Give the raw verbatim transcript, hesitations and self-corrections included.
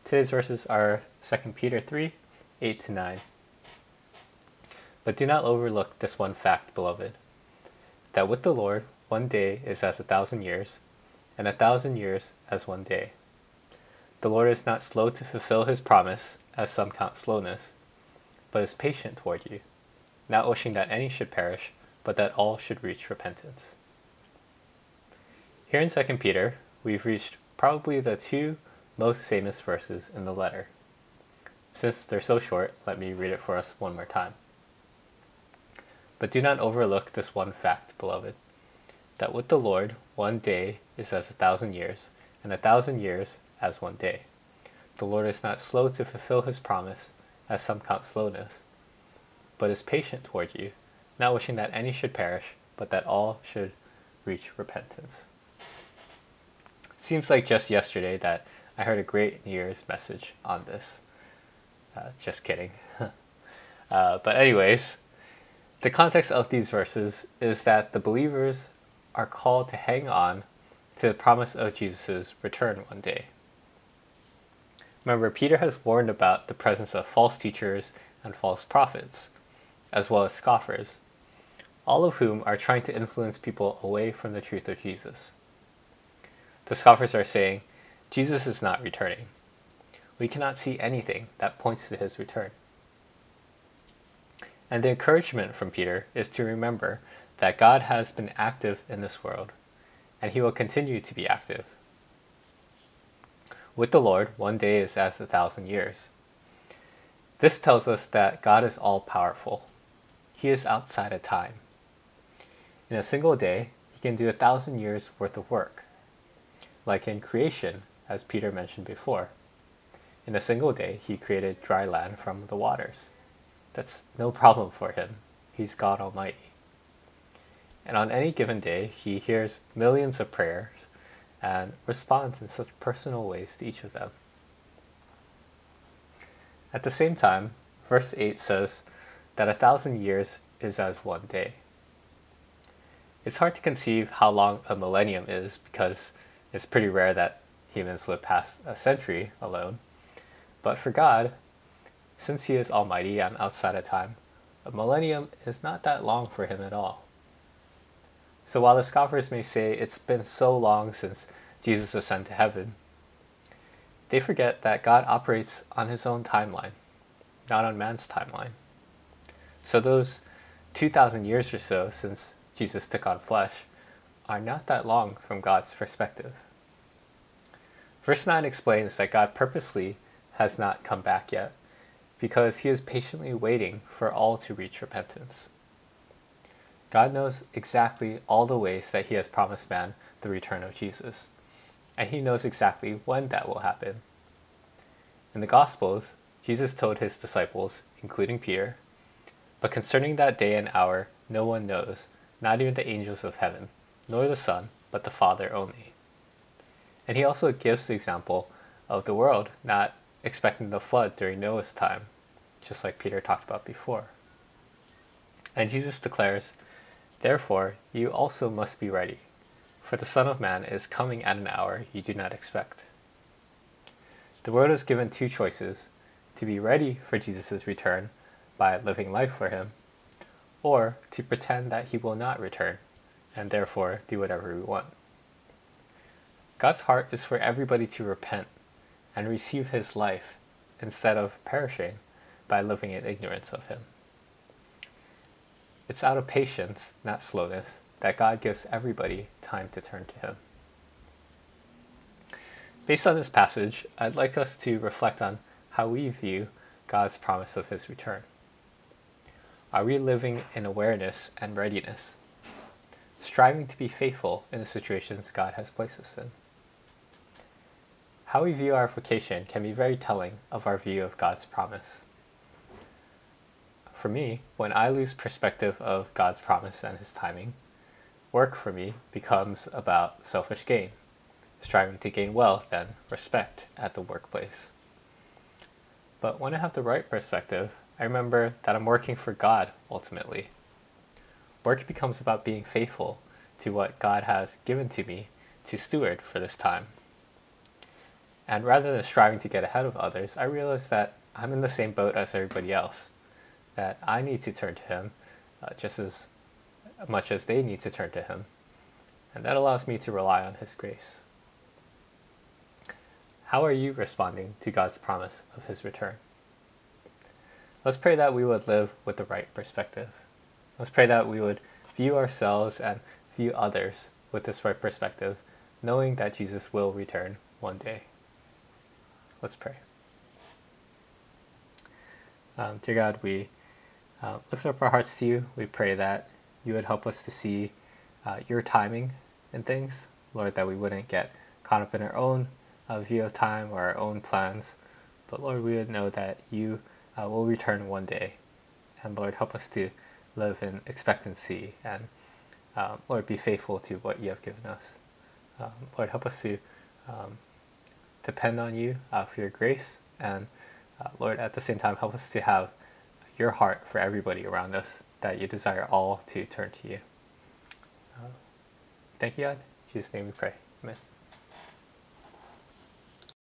Today's verses are Second Peter three, eight to nine. But do not overlook this one fact, beloved, that with the Lord one day is as a thousand years, and a thousand years as one day. The Lord is not slow to fulfill his promise, as some count slowness, but is patient toward you, not wishing that any should perish, but that all should reach repentance. Here in Second Peter, we've reached probably the two most famous verses in the letter. Since they're so short, let me read it for us one more time. But do not overlook this one fact, beloved, that with the Lord one day is as a thousand years, and a thousand years as one day. The Lord is not slow to fulfill his promise, as some count slowness, but is patient toward you, not wishing that any should perish, but that all should reach repentance. It seems like just yesterday that I heard a great New Year's message on this. Uh, just kidding. uh, but anyways, the context of these verses is that the believers are called to hang on to the promise of Jesus' return one day. Remember, Peter has warned about the presence of false teachers and false prophets, as well as scoffers, all of whom are trying to influence people away from the truth of Jesus. The scoffers are saying, Jesus is not returning. We cannot see anything that points to his return. And the encouragement from Peter is to remember that God has been active in this world, and he will continue to be active. With the Lord, one day is as a thousand years. This tells us that God is all-powerful. He is outside of time. In a single day, he can do a thousand years worth of work. Like in creation, as Peter mentioned before. In a single day, he created dry land from the waters. That's no problem for him. He's God Almighty. And on any given day, he hears millions of prayers and responds in such personal ways to each of them. At the same time, verse eight says that a thousand years is as one day. It's hard to conceive how long a millennium is because it's pretty rare that humans live past a century alone. But for God, since he is almighty and outside of time, a millennium is not that long for him at all. So while the scoffers may say it's been so long since Jesus ascended to heaven, they forget that God operates on his own timeline, not on man's timeline. So those two thousand years or so since Jesus took on flesh are not that long from God's perspective. Verse nine explains that God purposely has not come back yet because he is patiently waiting for all to reach repentance. God knows exactly all the ways that he has promised man the return of Jesus, and he knows exactly when that will happen. In the Gospels, Jesus told his disciples, including Peter, "But concerning that day and hour, no one knows, not even the angels of heaven, nor the Son, but the Father only." And he also gives the example of the world not expecting the flood during Noah's time, just like Peter talked about before. And Jesus declares, "Therefore you also must be ready, for the Son of Man is coming at an hour you do not expect." The world is given two choices: to be ready for Jesus' return by living life for him, or to pretend that he will not return, and therefore do whatever we want. God's heart is for everybody to repent and receive his life instead of perishing by living in ignorance of him. It's out of patience, not slowness, that God gives everybody time to turn to him. Based on this passage, I'd like us to reflect on how we view God's promise of his return. Are we living in awareness and readiness, striving to be faithful in the situations God has placed us in? How we view our vocation can be very telling of our view of God's promise. For me, when I lose perspective of God's promise and his timing, work for me becomes about selfish gain, striving to gain wealth and respect at the workplace. But when I have the right perspective, I remember that I'm working for God ultimately. Work becomes about being faithful to what God has given to me to steward for this time. And rather than striving to get ahead of others, I realize that I'm in the same boat as everybody else, that I need to turn to Him uh, just as much as they need to turn to Him. And that allows me to rely on His grace. How are you responding to God's promise of His return? Let's pray that we would live with the right perspective. Let's pray that we would view ourselves and view others with this right perspective, knowing that Jesus will return one day. Let's pray. Um, dear God, we uh, lift up our hearts to you. We pray that you would help us to see uh, your timing in things. Lord, that we wouldn't get caught up in our own uh, view of time or our own plans. But Lord, we would know that you uh, will return one day. And Lord, help us to live in expectancy and um, Lord, be faithful to what you have given us. Um, Lord, help us to um, depend on you uh, for your grace. And uh, Lord, at the same time, help us to have your heart for everybody around us, that you desire all to turn to you. Uh, thank you, God. In Jesus' name we pray. Amen.